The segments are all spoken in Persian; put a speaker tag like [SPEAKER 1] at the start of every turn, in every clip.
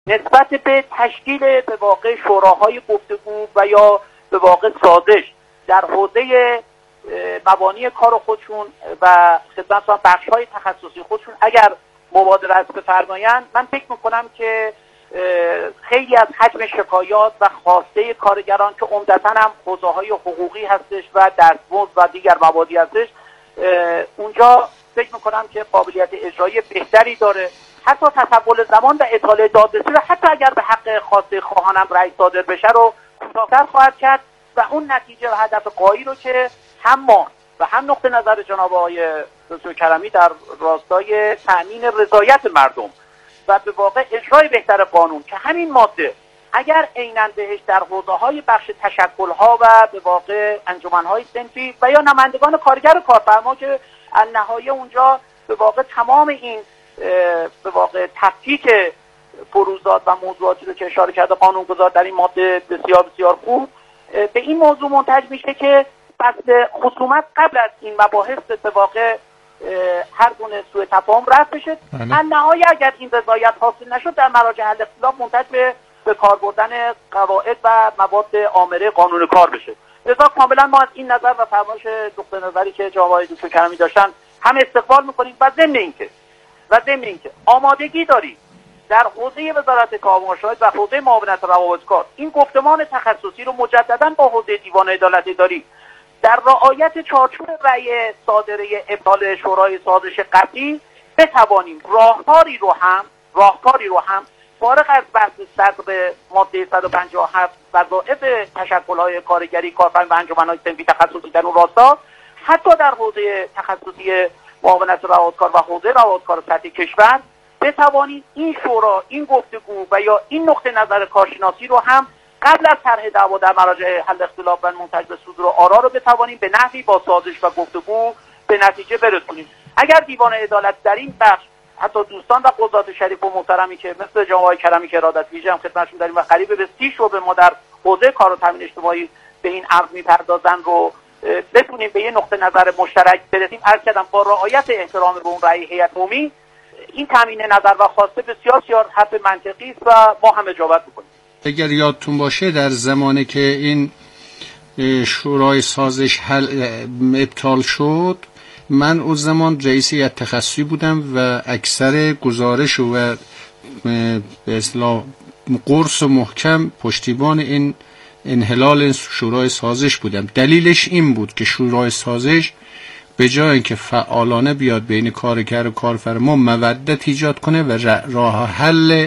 [SPEAKER 1] نسبت به تشکیل به واقع شوراهای گفتگو و یا به واقع سازش در حوزه مبانی کار خودشون و خدمت بخش‌های تخصصی خودشون اگر مبادرت بفرمایند، من فکر میکنم که خیلی از حجم شکایات و خواسته کارگران که عمدتاً هم حوزه‌های حقوقی هستش و دستمزد و دیگر مبادی هستش، اونجا فکر میکنم که قابلیت اجرایی بهتری داره. حتی تطول زمان و اطاله دادرسی رو حتی اگر به حق خواسته خواهانم رأی صادر بشه رو کوتاه‌تر خواهد کرد و اون نتیجه و هدف غایی رو که هم ما و هم نقطه نظر جناب آقای دکتر کرمی در راستای تأمین رضایت مردم و به واقع اجرای بهتر قانون که همین ماده اگر عیناً بهش در حوزه‌های بخش تشکل‌ها و به واقع انجمن‌های صنفی و یا نمایندگان کارگر و کارفرما که النهایه اونجا به واقع تمام این به واقع تفکیک فروضات و موضوعاتی رو که اشاره کرده قانونگذار در این ماده بسیار بسیار خوب به این موضوع منتج میشه که فصل خصومت قبل از این مباحث به واقع هر گونه سوء تفاهم رفع بشه. النهایه اگر این رضایت حاصل نشد در مراجع حل اختلاف منتج به کار بردن قواعد و مواد آمره قانون کار بشه. لذا کاملا ما از این نظر و فرمایش نقطه نظری که جناب آقای دکتر کرمی داشتن هم استقبال میکنیم و ضمن اینکه آمادگی داریم در حوزه وزارت کار و مشاهد و حوزه معاونت روابط کار این گفتمان تخصصی رو مجددا با حوزه دیوان عدالت اداری در رعایت چارچوب رأی صادره ابطال شورای سازش قبلی بتوانیم راهکاری رو هم فارغ از بحث صدر ماده 157 وظایف تشکل‌های کارگری کارفرما و انجمن‌های صنفی تخصصی در اون راستا حتی در حوزه تخصصی معاونت روابطکار و حوزه روابطکار سطح کشور بتوانیم این شورا، این گفتگو و یا این نقطه نظر کارشناسی رو هم قبل از طرح دعوا در مراجع حل اختلاف و منتج به صدور آرا رو بتوانیم به نحوی با سازش و گفتگو به نتیجه برسونیم. اگر دیوان عدالت در این بخش حتی دوستان و قضات شریف و محترمی که مثل جناب آقای کرمی که ارادت ویژه هم خدمتشون داریم و قریب به 30 شعبه ما در حوزه کار و تامین اجتماعی به این امر میپردازن رو بتونیم به یه نقطه نظر مشترک برسیم، عرض کردم با رعایت احترام به اون رأی هیئت عمومی، این تامین نظر و خواسته بسیار بسیار حرف منطقی است و ما هم اجابت می‌کنیم.
[SPEAKER 2] اگر یادتون باشه در زمانی که این شورای سازش ابطال شد، من اون زمان رئیس هیئت تخصصی بودم و اکثر گزارش و به اصطلاح قرص و محکم پشتیبان این انحلال شورای سازش بودم. دلیلش این بود که شورای سازش به جای اینکه فعالانه بیاد بین کارگر و کارفرما مودت ایجاد کنه و راه حل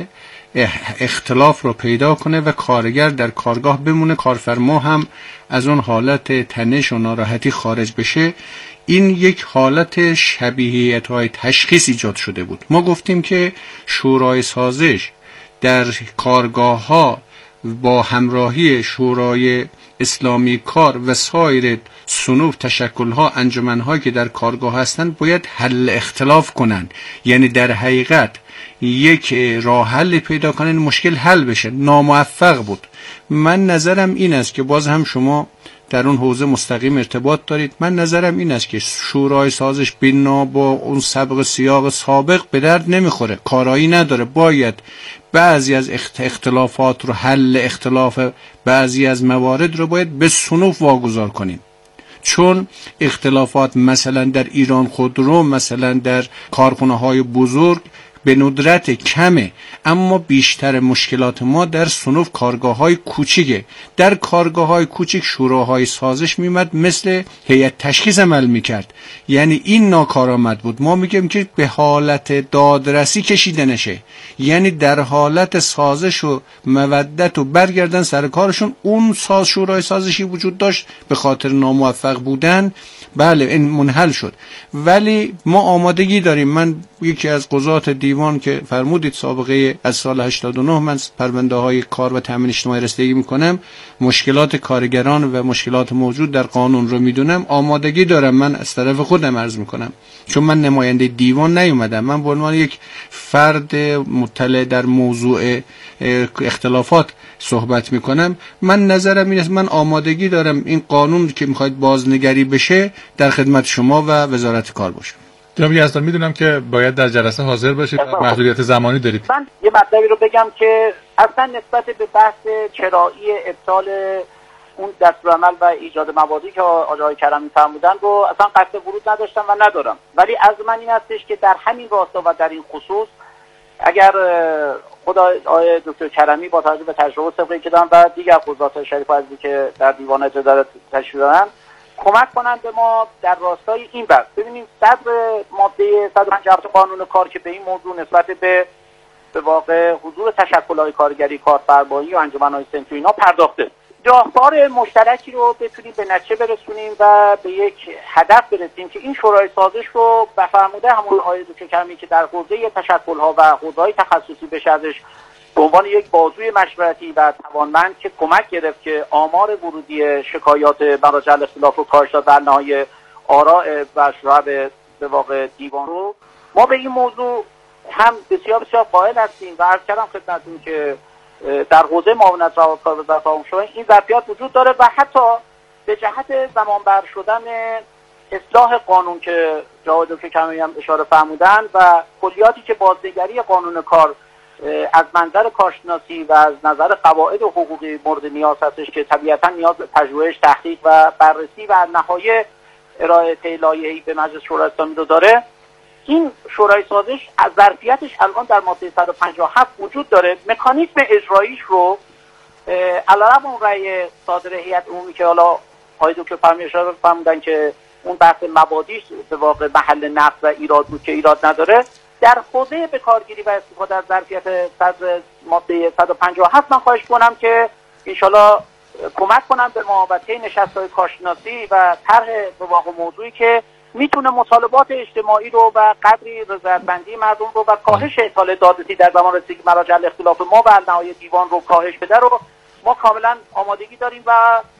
[SPEAKER 2] اختلاف رو پیدا کنه و کارگر در کارگاه بمونه، کارفرما هم از اون حالت تنش و ناراحتی خارج بشه، این یک حالت شبیهیت‌های تشخیص ایجاد شده بود. ما گفتیم که شورای سازش در کارگاه‌ها با همراهی شورای اسلامی کار و سایر صنوف تشکل‌ها انجمن‌هایی که در کارگاه هستند باید حل اختلاف کنند، یعنی در حقیقت یک راه حل پیدا کنن مشکل حل بشه. ناموفق بود. من نظرم این است که باز هم شما در اون حوزه مستقیم ارتباط دارید، من نظرم این است که شورای سازش بنا با اون سابق سیاق سابق به درد نمیخوره، کارایی نداره. باید بعضی از اختلافات رو، حل اختلاف بعضی از موارد رو باید به صنوف واگذار کنیم، چون اختلافات مثلا در ایران خودرو، مثلا در کارخانه‌های بزرگ به ندرت کمه، اما بیشتر مشکلات ما در صنوف کارگاه‌های کوچیکه. در کارگاه‌های کوچیک شوراهای سازش میمد مثل هیئت تشخیص عمل میکرد، یعنی این ناکارآمد بود. ما میگیم که به حالت دادرسی کشیده نشه، یعنی در حالت سازش و مودت و برگردن سر کارشون. اون شورای سازشی وجود داشت، به خاطر ناموفق بودن بله این منحل شد، ولی ما آمادگی داریم. من یکی از قضات دیوان که فرمودید سابقه از سال 89 من پرونده های کار و تامین اجتماعی رسیدگی میکنم، مشکلات کارگران و مشکلات موجود در قانون رو میدونم، آمادگی دارم. من از طرف خودم عرض میکنم، چون من نماینده دیوان نیومدم، من به عنوان یک فرد مطلع در موضوع اختلافات صحبت میکنم. من نظرم این است، من آمادگی دارم این قانون که میخواید بازنگری بشه در خدمت شما و وزارت کار باشه.
[SPEAKER 3] جناب یزدان میدونم که باید در جلسه حاضر باشید و محدودیت زمانی دارید.
[SPEAKER 1] من یه مطلبی رو بگم که اصلا نسبت به بحث چرایی ابطال اون دستورالعمل و ایجاد مبادی که آقای کرمی فرمودن رو اصلا قصد ورود نداشتم و ندارم، ولی از من این هستش که در همین راستا و در این خصوص اگر خدا آقای دکتر کرمی با توجه به تجربه سابقه که دارن و دیگر قضات شریف عزیزی که در دیوان اداره تشریف دارن کمک کنند به ما در راستای این بحث. ببینید صدر ماده 157 قانون کار که به این موضوع نسبت به واقع حضور تشکل‌های کارگری، کارفرمایی و انجمن‌های صنفی اینا پرداخته. راهکار مشترکی رو بتونیم به نتیجه برسونیم و به یک هدف برسیم که این شورای سازش رو به فرموده همون آقای دکتر کرمی که در حوزه تشکل‌ها و حوزه‌های تخصصی بشه ازش به عنوان یک بازوی مشورتی و توانمند که کمک گرفت که آمار ورودی شکایات مراجع الاختلاف رو کاهش داد و نهایی آراء و شعب به واقع دیوان رو ما به این موضوع هم بسیار بسیار قائل هستیم و عرض کردم خدمتتون که در حوزه معاونت روابط و تفاهم این ظرفیت وجود داره و حتی به جهت زمانبر شدن اصلاح قانون که جناب دکتر کرمی هم اشاره فرمودن و کلیاتی که بازنگری قانون کار از منظر کارشناسی و از نظر قواعد و حقوقی مورد نیاز هستش که طبیعتا نیاز به پژوهش، تحقیق و بررسی و نهایی ارائه لایحه‌ای به مجلس شورای اسلامی رو داره. این شورای سازش از ظرفیتش الان در ماده 157 وجود داره. مکانیزم اجراییش رو علیرغم اون رأی صادر هیئت عمومی که حالا آقای دکتر فرمی اشاره فرمودن که اون بحث مبادیش به واقع محل نقد و ایراد بود که ایراد نداره، در حوزه به کارگیری و استفاده از ظرفیت صدر ماده 157 من خواهش کنم که انشالله کمک کنم به ما و طی نشست‌های کارشناسی و طرح به واقع موضوعی که میتونه مطالبات اجتماعی رو و قدری رضایت‌مندی مردم رو و کاهش اطاله دادرسی در زمان رسیدگی مراجع الاختلاف ما و نهایی دیوان رو کاهش بده رو ما کاملا آمادگی داریم و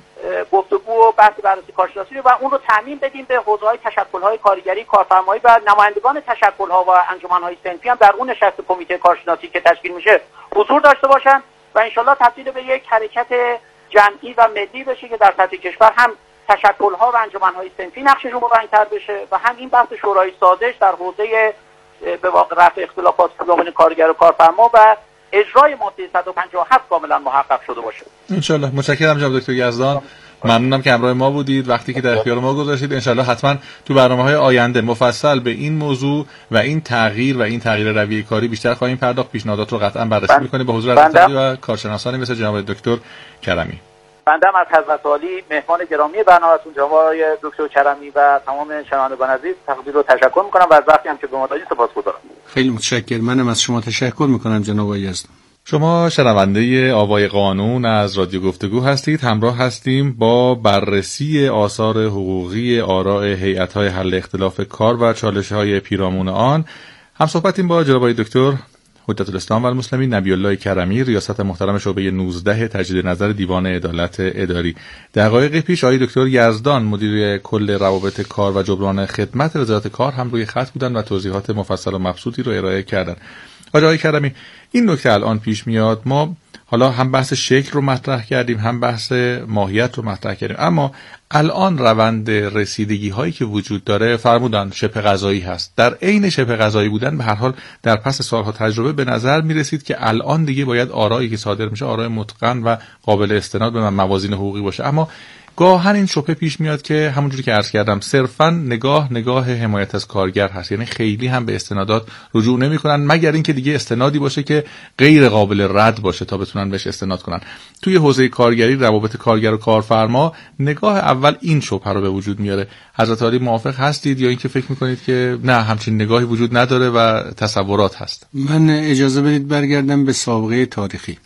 [SPEAKER 1] گفتگو و بحث بررسی کارشناسی و اون رو تضمین بدیم به حوزه‌های تشکل‌های کارگری، کارفرمایی و نمایندگان تشکل‌ها و انجمن‌های صنفی هم در اون نشست کمیته کارشناسی که تشکیل میشه حضور داشته باشن و انشالله تبدیل به یک حرکت جمعی و ملی بشه که در سطح کشور هم تشکل‌ها و انجمن‌های صنفی نقششون مبین‌تر بشه و هم این بحث شورای سازش در حوزه به واقع رفع اختلافات بین کارگر و کارفرما و اجرای ماده 157 کاملا محقق شده باشه.
[SPEAKER 3] ان شاء الله. متشکرم جناب دکتر یزدان. ممنونم که همراه ما بودید، وقتی که در اختیار ما گذاشتید. ان شاء الله حتما تو برنامه‌های آینده مفصل به این موضوع و این تغییر رویه کاری بیشتر خواهیم پرداخت. پیشنهادات رو قطعا بررسی می‌کنیم با حضور عزیزی و کارشناسانی مثل جناب دکتر کرمی.
[SPEAKER 1] بنده از حضرت عالی مهمان گرامی برنامه‌تون جناب دکتر کرمی و تمام شنوندگان عزیز تقدیر و تشکر می‌کنم و از وقتی هم که به ما دادید سپاسگزارم.
[SPEAKER 2] خیلی متشکرم. منم از شما تشکر می‌کنم جناب یزدان.
[SPEAKER 3] شما شنونده آوای قانون از رادیو گفتگو هستید. همراه هستیم با بررسی آثار حقوقی آراء هیئت‌های حل اختلاف کار و چالش‌های پیرامون آن. هم صحبتیم با جناب دکتر حجت الاسلام و المسلمین نبی الله کرمی، ریاست محترم شعبه 19 تجدید نظر دیوان عدالت اداری. دقایق پیش آقای دکتر یزدان مدیر کل روابط کار و جبران خدمت وزارت کار هم روی خط بودن و توضیحات مفصل و مبسوطی رو ارائه کردن. آقای کرمی، این نکته الان پیش میاد، ما حالا هم بحث شکل رو مطرح کردیم هم بحث ماهیت رو مطرح کردیم، اما الان روند رسیدگی هایی که وجود داره فرمودن شبه قضایی هست. در عین شبه قضایی بودن به هر حال در پس سالها تجربه به نظر می رسید که الان دیگه باید آرایی که صادر میشه آرای متقن و قابل استناد به موازین حقوقی باشه. اما گاهن این شبهه پیش میاد که همونجوری که عرض کردم صرفاً نگاه حمایت از کارگر هست، یعنی خیلی هم به استنادات رجوع نمی‌کنن مگر اینکه دیگه استنادی باشه که غیر قابل رد باشه تا بتونن بهش استناد کنن. توی حوزه کارگری، روابط کارگر و کارفرما نگاه اول این شبهه رو به وجود میاره. حضرت عالی موافق هستید یا اینکه فکر می‌کنید که نه همچین نگاهی وجود نداره و تصورات هست؟
[SPEAKER 2] من اجازه بدید برگردم به سابقه تاریخی.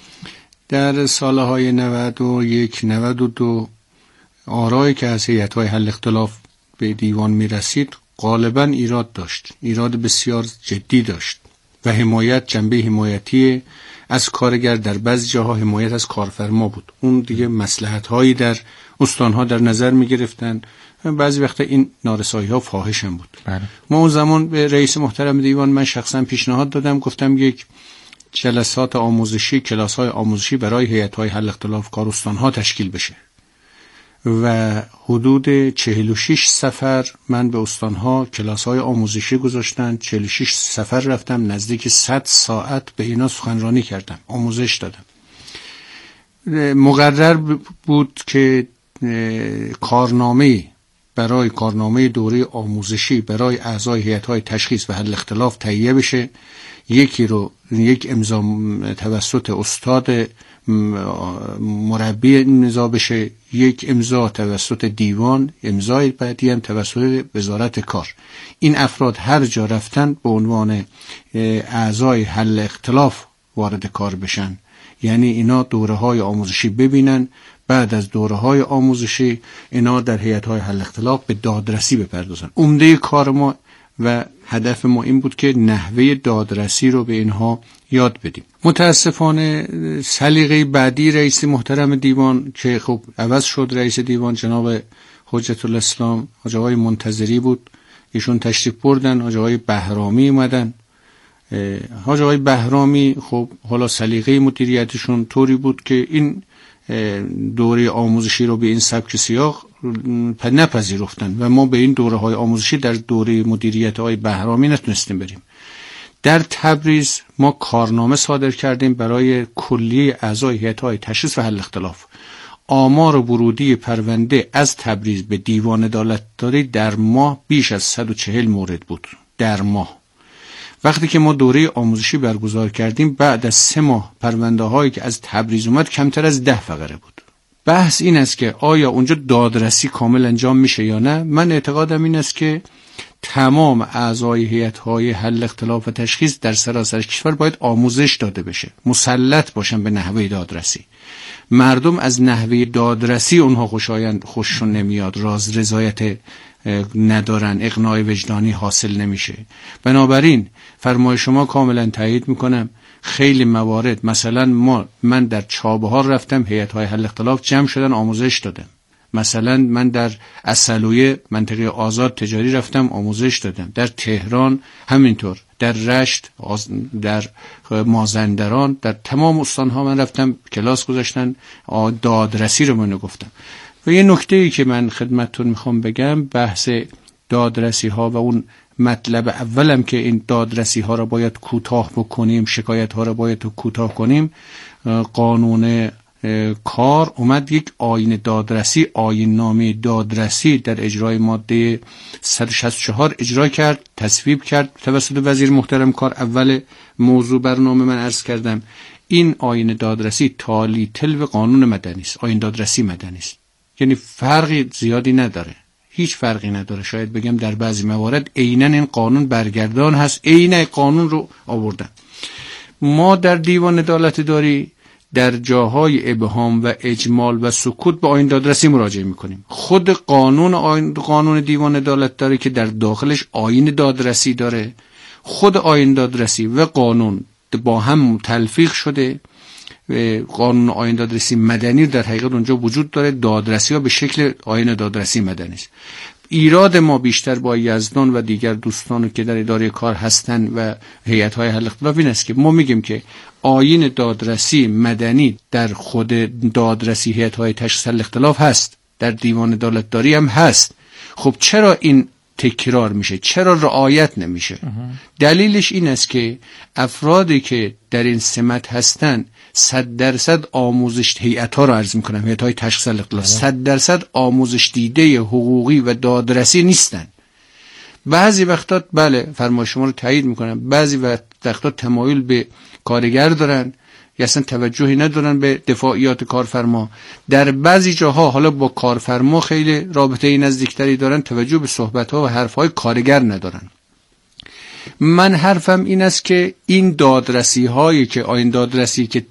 [SPEAKER 2] در سالهای 91 92 آرایی که از هیئت‌های حل اختلاف به دیوان می‌رسید غالباً ایراد داشت، ایراد بسیار جدی داشت و حمایت، جنبه حمایتی از کارگر در بعضی جاها حمایت از کارفرما بود. اون دیگه مصلحت‌هایی در استان‌ها در نظر می‌گرفتن، بعضی وقتا این نارسایی‌ها فاحش هم بود. ما اون زمان به رئیس محترم دیوان من شخصا پیشنهاد دادم، گفتم یک جلسات آموزشی، کلاس‌های آموزشی برای هیئت‌های حل اختلاف کار استان‌ها تشکیل بشه و حدود 46 سفر من به استانها کلاس‌های آموزشی گذاشتن. 46 سفر رفتم، نزدیک 100 ساعت به اینا سخنرانی کردم، آموزش دادم. مقرر بود که کارنامه دوره آموزشی برای اعضای هیئت‌های تشخیص و حل اختلاف تهیه بشه. یک امضا توسط استاد مربی امضا بشه، یک امضا توسط دیوان، امضای بعدی هم توسط وزارت کار. این افراد هر جا رفتن به عنوان اعضای حل اختلاف وارد کار بشن، یعنی اینا دوره‌های آموزشی ببینن، بعد از دوره‌های آموزشی اینا در هیئت‌های حل اختلاف به دادرسی بپردازن. عمده کار ما و هدف ما این بود که نحوه دادرسی رو به اینها یاد بدیم. متاسفانه سلیقه بعدی رئیس محترم دیوان که خب عوض شد، رئیس دیوان جناب حجت الاسلام حاج آقای منتظری بود، ایشون تشریف بردن، حاج آقای بهرامی اومدن. حاج آقای بهرامی خب حالا سلیقه مدیریتشون طوری بود که این دوره آموزشی رو به این سبک سیاق نپذیرفتن و ما به این دوره های آموزشی در دوره مدیریت های بهرامی نتونستیم بریم. در تبریز ما کارنامه صادر کردیم برای کلیه اعضای هیئت‌های تشخیص و حل اختلاف. آمار ورودی پرونده از تبریز به دیوان عدالت‌داری در ماه بیش از 140 مورد بود در ماه. وقتی که ما دوره آموزشی برگزار کردیم، بعد از 3 ماه پرونده هایی که از تبریز اومد کمتر از 10 فقره بود. بحث این است که آیا اونجا دادرسی کامل انجام میشه یا نه. من اعتقادم این است که تمام اعضای هیئت‌های حل اختلاف و تشخیص در سراسر کشور باید آموزش داده بشه، مسلط باشن به نحوه دادرسی. مردم از نحوه دادرسی اونها خوششون نمیاد، رضایت ندارن، اقناع وجدانی حاصل نمیشه. بنابراین فرمای شما کاملا تایید میکنم. خیلی موارد، مثلا من در چابهار رفتم، هیئت‌های حل اختلاف جمع شدن آموزش دادم. مثلا من در عسلویه منطقه آزاد تجاری رفتم آموزش دادم، در تهران همینطور، در رشت، در مازندران، در تمام استانها من رفتم کلاس گذاشتن، دادرسی رو من گفتم. و یه نکته‌ای که من خدمتتون میخوام بگم، بحث دادرسی ها و اون مطلب اولم که این دادرسی ها را باید کوتاه بکنیم، شکایت ها را باید کوتاه کنیم. قانون کار اومد یک آیین دادرسی، آیین نامه دادرسی در اجرای ماده 164 اجرا کرد، تصویب کرد توسط وزیر محترم کار. اول موضوع برنامه من عرض کردم این آیین دادرسی تالی تلو قانون مدنی است، آیین دادرسی مدنی است، یعنی فرقی زیادی نداره، هیچ فرقی نداره. شاید بگم در بعضی موارد عیناً این قانون برگردان هست، عیناً قانون رو آوردن. ما در دیوان عدالت‌داری در جاهای ابهام و اجمال و سکوت به آیین دادرسی مراجعه میکنیم. خود قانون دیوان عدالت‌داری که در داخلش آیین دادرسی داره، خود آیین دادرسی و قانون با هم تلفیق شده. قانون آیین دادرسی مدنی در حقیقت اونجا وجود داره، دادرسی ها به شکل آیین دادرسی مدنی است. ایراد ما بیشتر با یزدان و دیگر دوستان که در اداره کار هستن و هیئت‌های حل اختلاف این است که ما میگیم که آیین دادرسی مدنی در خود دادرسی هیئت‌های تشخیص حل اختلاف هست، در دیوان عدالت‌داری هم هست. خب چرا این تکرار میشه؟ چرا رعایت نمیشه؟ دلیلش این است که افرادی که در این سمت هستن 100% آموزش، هیئت‌ها رو عرض میکنم، هیئت‌های تشخیص اختلاف 100% آموزش دیده حقوقی و دادرسی نیستن. بعضی وقتا بله فرمای شما رو تایید میکنم، بعضی وقتا تمایل به کارگر دارن یا اصلا توجهی ندارن به دفاعیات کارفرما. در بعضی جاها حالا با کارفرما خیلی رابطه نزدیکتری دارن، توجه به صحبت‌ها و حرف‌های کارگر ندارن. من حرفم این است که این دادرسی هایی که آیین دادرسی که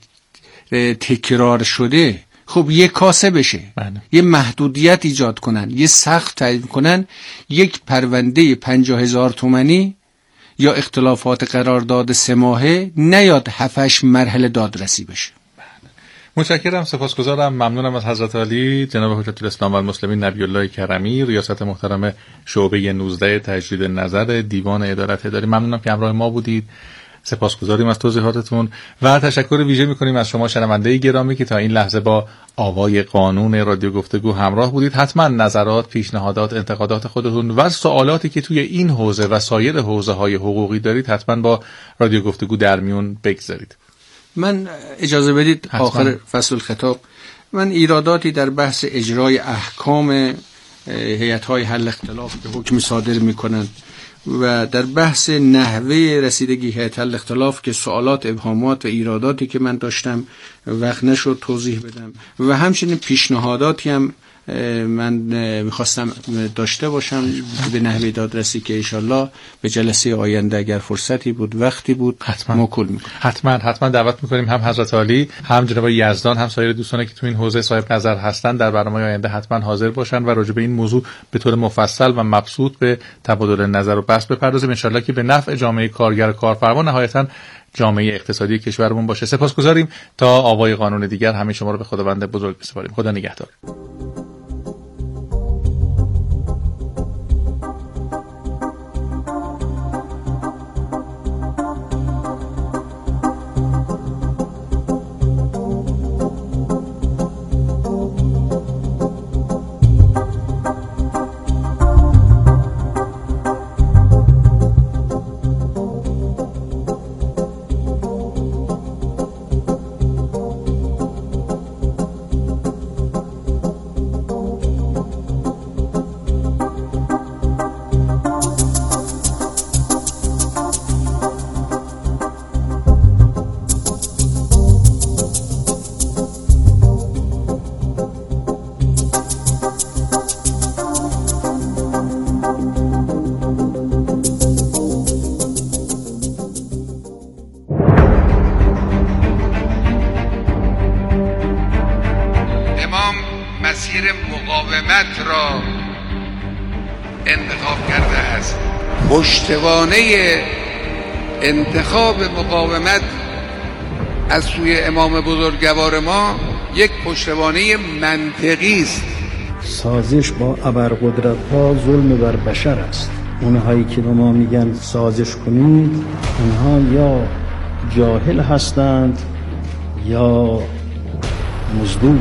[SPEAKER 2] تکرار شده، خب یک کاسه بشه، یه محدودیت ایجاد کنن، یه سقف تعیین کنن، یک پرونده 50,000 تومانی یا اختلافات قرارداد 3 ماهه نیاد 7-8 مرحله دادرسی بشه.
[SPEAKER 3] متشکرم، سپاسگزارم، ممنونم از حضرت عالی جناب حجت الاسلام و المسلمین نبی الله کرمی، ریاست محترم شعبه 19 تجدید نظر دیوان عدالت‌داری. ممنونم که همراه ما بودید. سپاسگزاریم از توضیحاتتون و تشکر ویژه میکنیم از شما شنونده گرامی که تا این لحظه با آوای قانون رادیو گفتگو همراه بودید. حتما نظرات، پیشنهادات، انتقادات خودتون و سوالاتی که توی این حوزه و سایر حوزه‌های حقوقی دارید حتما با رادیو گفتگو در میون بگذارید.
[SPEAKER 2] من اجازه بدید
[SPEAKER 3] حتما.
[SPEAKER 2] آخر فصل خطاب من ایراداتی در بحث اجرای احکام هیئت‌های حل اختلاف که حکم صادر می‌کنند و در بحث نحوه رسیدگی هیئت حل اختلاف که سوالات، ابهامات و ایراداتی که من داشتم وقت نشد توضیح بدم و همچنین پیشنهاداتی هم من میخواستم داشته باشم به نحوه دادرسی که انشالله به جلسه آینده اگر فرصتی بود، وقتی بود
[SPEAKER 3] حتما
[SPEAKER 2] موکول میکنم.
[SPEAKER 3] حتما دعوت میکنیم هم حضرت عالی، هم جناب یزدان، هم سایر دوستانی که تو این حوزه صاحب نظر هستن در برنامه آینده حتما حاضر باشن و راجع به این موضوع به طور مفصل و مبسوط به تبادل نظر و بحث بپردازیم انشالله که به نفع جامعه کارگر و کارفرما، نهایتاً جامعه اقتصادی کشورمون باشه. سپاسگزاریم. تا آوای قانون دیگر همه شما رو به خداوند بزرگ بسپاریم. خدا نگهدار.
[SPEAKER 4] مسیر مقاومت را انتخاب کرده است. پشتوانه انتخاب مقاومت از سوی امام بزرگوار ما یک پشتوانه منطقی است.
[SPEAKER 5] سازش با ابرقدرت‌ها ظلم بر بشر است. اونهایی که ما میگن سازش کنید، اونها یا جاهل هستند یا مزدور.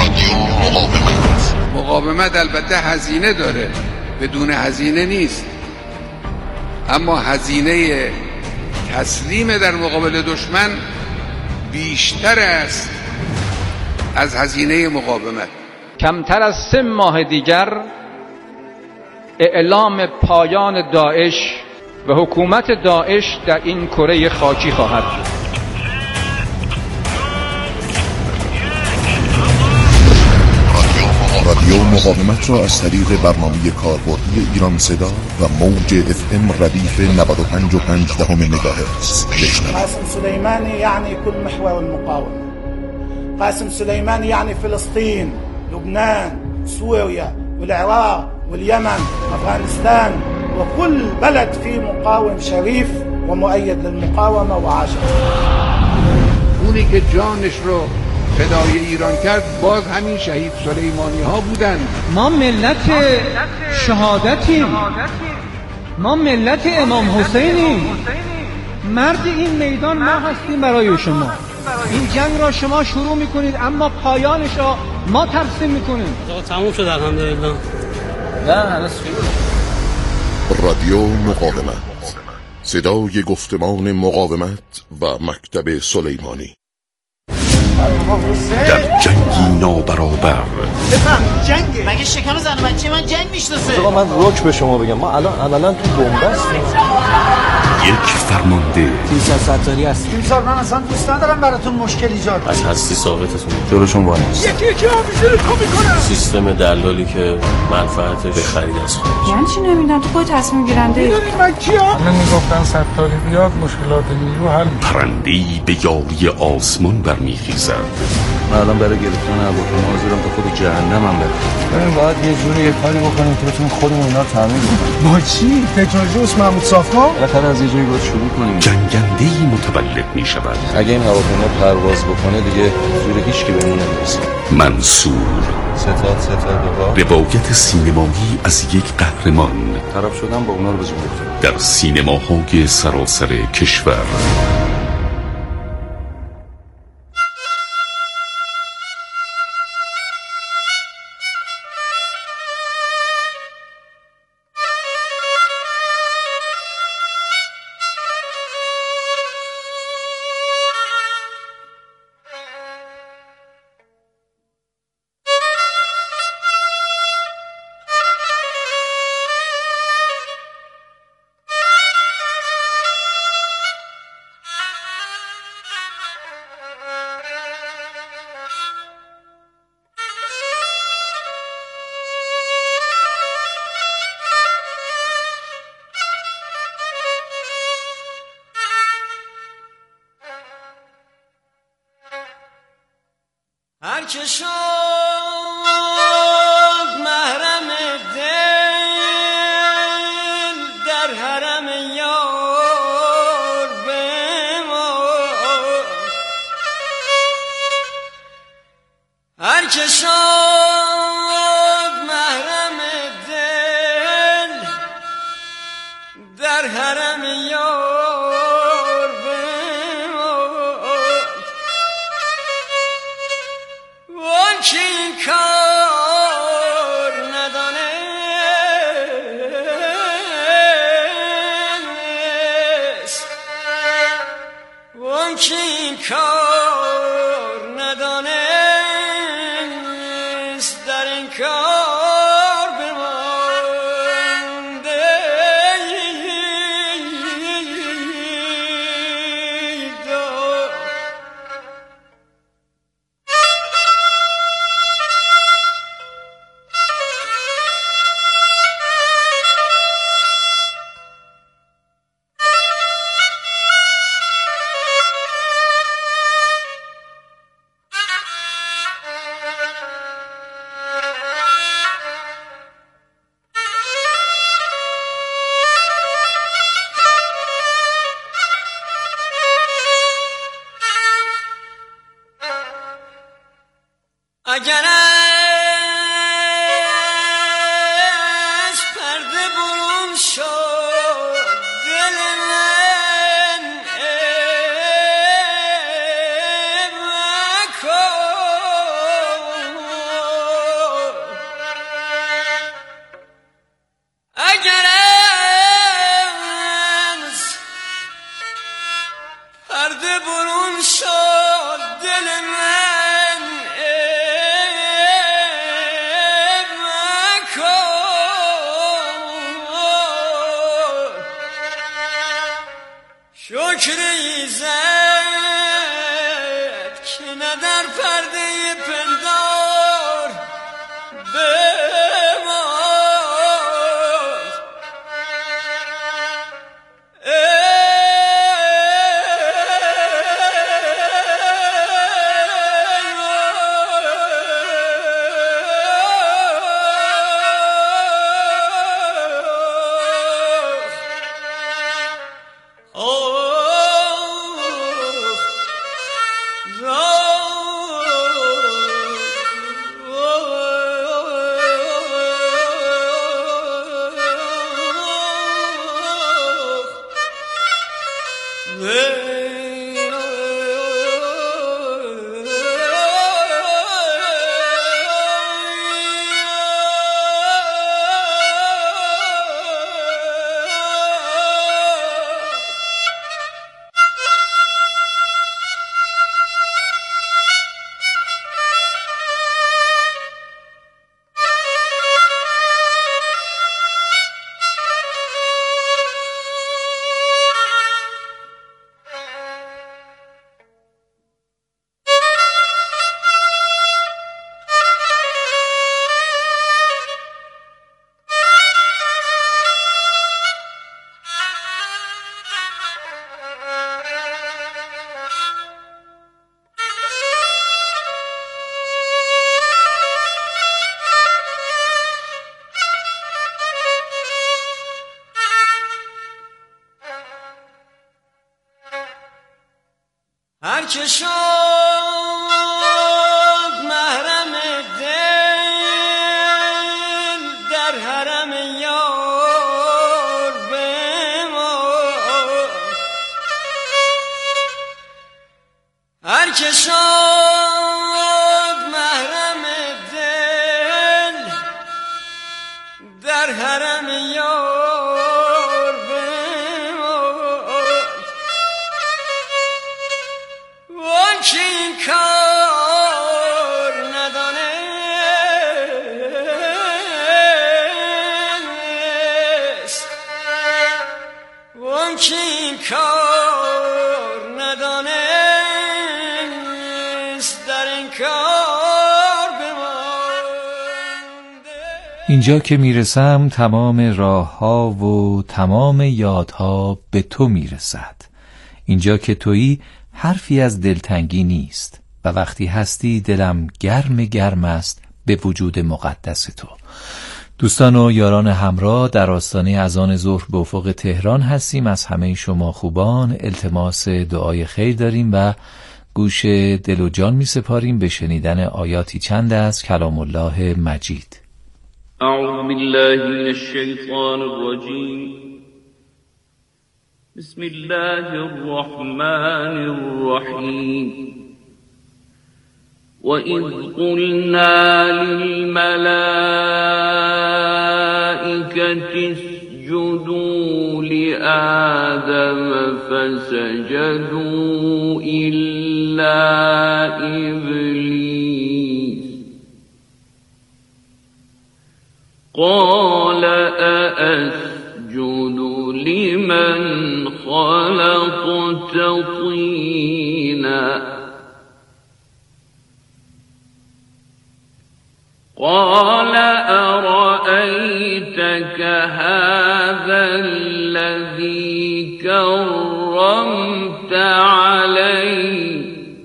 [SPEAKER 4] مقاومت البته هزینه داره، بدون هزینه نیست، اما هزینه تسلیم در مقابل دشمن بیشتر است از هزینه مقاومت.
[SPEAKER 6] کمتر از 3 ماه دیگر اعلام پایان داعش و حکومت داعش در این کره خاکی خواهد بود.
[SPEAKER 7] رادیو مقاومت را از طریق برنامه کاربردی ایران صدا و موج FM ردیف 95.5 مگاهرتز بشنوید.
[SPEAKER 8] قاسم سليماني يعني كل محور المقاومة. قاسم سليماني يعني فلسطين، لبنان، سوريا والعراق واليمن، أفغانستان وكل بلد فيه مقاوم شريف ومؤيد للمقاومة وعاشق.
[SPEAKER 4] اونی که جانش رو فدای ایران کرد باز همین شهید سلیمانی ها بودن.
[SPEAKER 9] ما ملت شهادتیم، ما ملت امام حسینیم، مرد این میدان ما هستیم برای شما. این جنگ را شما شروع میکنید اما پایانش را ما ترسیم میکنیم.
[SPEAKER 10] تموم شد الحمدلله. نه هنوز
[SPEAKER 7] رادیو مقاومت، صدای گفتمان مقاومت و مکتب سلیمانی. در جنگی نابرابر
[SPEAKER 8] بفهم جنگه. مگه شکم زن بچه من جنگ میشناسه؟
[SPEAKER 5] آقا من رک به شما بگم، ما الان عملا تو بنبستیم.
[SPEAKER 7] یک فرمانده
[SPEAKER 8] تیمسار ستاری هست. تیمسار من اصلا دوست ندارم براتون مشکل ایجاد
[SPEAKER 10] از هستی ثابتتون جلوشون وای
[SPEAKER 8] یکی آفیسر رو میکنم.
[SPEAKER 10] سیستم دلالی که منفعتش به خرید از خارج.
[SPEAKER 11] یعنی چی نمیدونم تو خود تصمیم گیرنده ای؟
[SPEAKER 8] من کیا؟
[SPEAKER 5] من میگفتن ستاری بیاد مشکلات نیرو حل میشه.
[SPEAKER 7] پرنده‌ای به یاری آسمان برمیخیزد.
[SPEAKER 5] من الان برای گرفتن هواپیما حاضرم تا خود جهنمم برم. باید یه جوری یه کاری بکنیم که بتونیم خودمون اینا رو تامین کنیم.
[SPEAKER 8] با چی؟ تکنولوژی محمود صافا؟
[SPEAKER 5] بالاخره از یه جایی باید شروع کنیم.
[SPEAKER 7] جنگنده‌ای متولد می‌شود.
[SPEAKER 5] اگه این هواپیما پرواز بکنه دیگه زور هیچ کی بهمون نمیرسه.
[SPEAKER 7] منصور روایت سینمایی از یک قهرمان
[SPEAKER 5] طرف شدم با اونا رو به زور بگذارم
[SPEAKER 7] در سینماهای سراسر کشور.
[SPEAKER 12] هر که شد محرم دل در حرم یار بمان، هر که شد محرم دل در حرم یار بمان، وان که این کار ندانست، وان که این کار ندانست در این کار بمانده. اگر از پرده برون شد دل من مکن، اگر از پرده برون شد دل من شکر ایزد که نه در پرده پندار بماند. هر که شد محرم دل کار بمانده.
[SPEAKER 13] اینجا که میرسم تمام راه ها و تمام یادها به تو میرسد. اینجا که تویی حرفی از دلتنگی نیست و وقتی هستی دلم گرم است به وجود مقدس تو. دوستان و یاران همراه، در آستانه اذان ظهر به افق تهران هستیم. از همه شما خوبان التماس دعای خیر داریم و گوش دل و جان می سپاریم به شنیدن آیاتی چند از کلام الله مجید.
[SPEAKER 14] اعوذ بالله من الشیطان الرجیم. بسم الله الرحمن الرحیم. وَإِذْ قُلْنَا لِلْمَلَائِكَةِ اسْجُدُوا لِآدَمَ فَسَجَدُوا إِلَّا إِبْلِيسَ قَالَ أَأَسْجُدُ لِمَنْ خَلَقْتَ طِينًا قال أرأيتك هذا الذي كرمت علي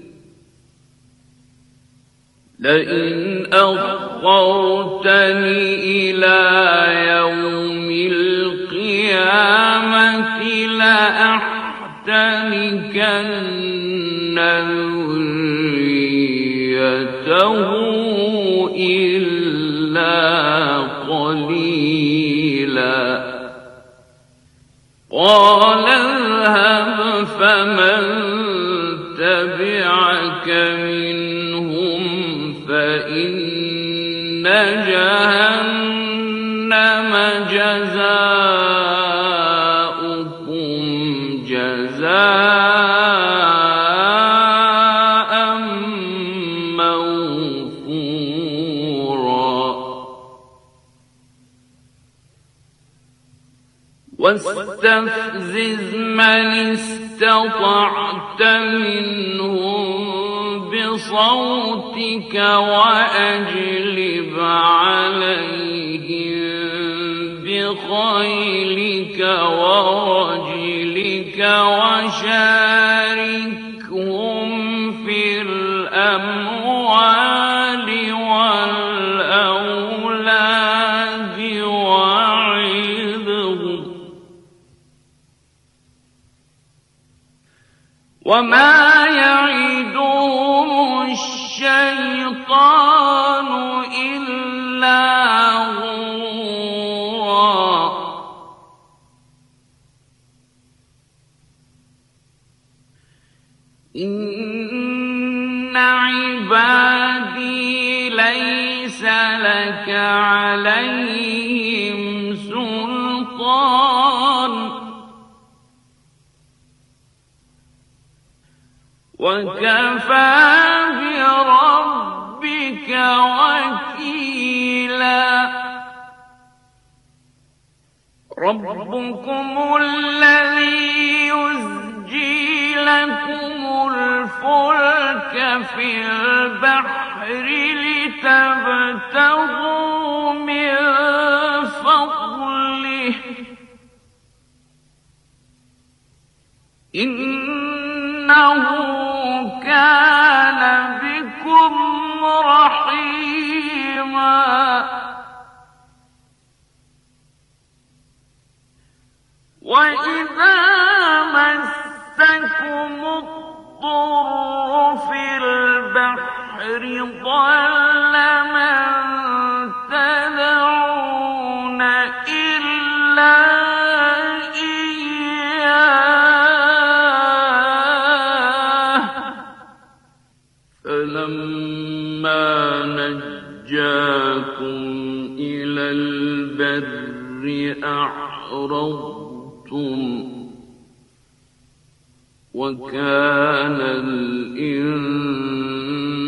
[SPEAKER 14] لئن أخرتني إلى يوم القيامة لأحتنكن ذريته إلا قليلا قال اذهب فمن تبعك منهم فإن جهنم جزاؤكم جزاء موفورا واستفزز من استطعت منهم بصوتك وأجلب عليهم بخيلك ورجلك وشاركهم في الأموال والأولاد وعظهم وما يعدهم الشيطان إلا غرورا إن عبادي ليس لك عليهم سلطان وكفى بربك وكيلا ربكم الذي يزجي لكم الفلك في البحر لتبتغوا من فضله إنه كان بكم رحيما وإذا مسكم الضر في البحر ضل من تدعون إلا إياه فلما نجاكم إلى البر أعرضتم وكان الإنسان